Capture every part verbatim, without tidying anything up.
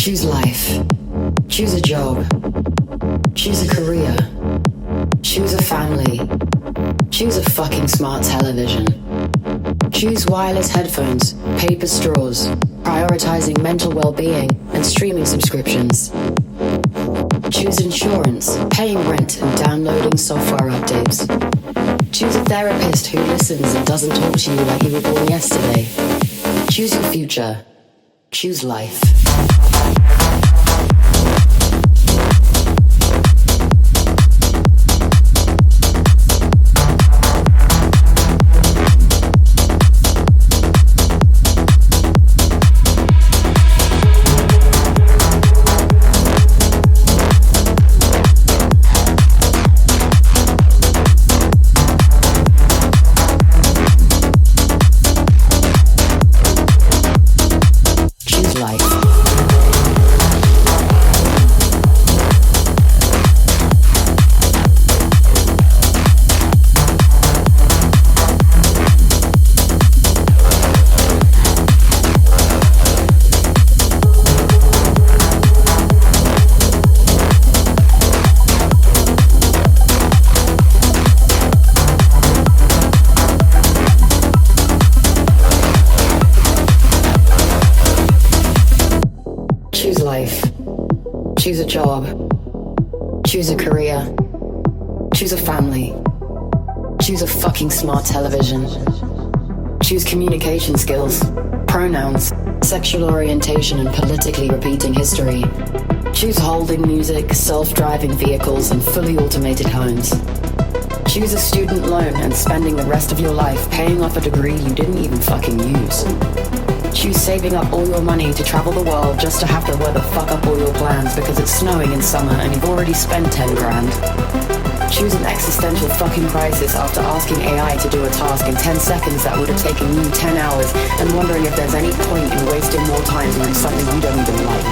Choose life. Choose a job. Choose a career. Choose a family. Choose a fucking smart television. Choose wireless headphones, paper straws, prioritizing mental well-being and streaming subscriptions. Choose insurance, paying rent and downloading software updates. Choose a therapist who listens and doesn't talk to you like you were born yesterday. Choose your future. Choose life. Choose a job. Choose a career. Choose a family. Choose a fucking smart television. Choose communication skills, pronouns, sexual orientation and politically repeating history. Choose holding music, self-driving vehicles and fully automated homes. Choose a student loan and spending the rest of your life paying off a degree you didn't even fucking use. Choose saving up all your money to travel the world just to have to weather fuck up all your plans because it's snowing in summer and you've already spent ten grand. Choose an existential fucking crisis after asking A I to do a task in ten seconds that would have taken you ten hours and wondering if there's any point in wasting more time doing something you don't even like.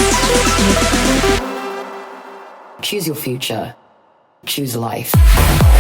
Choose your future. Choose life.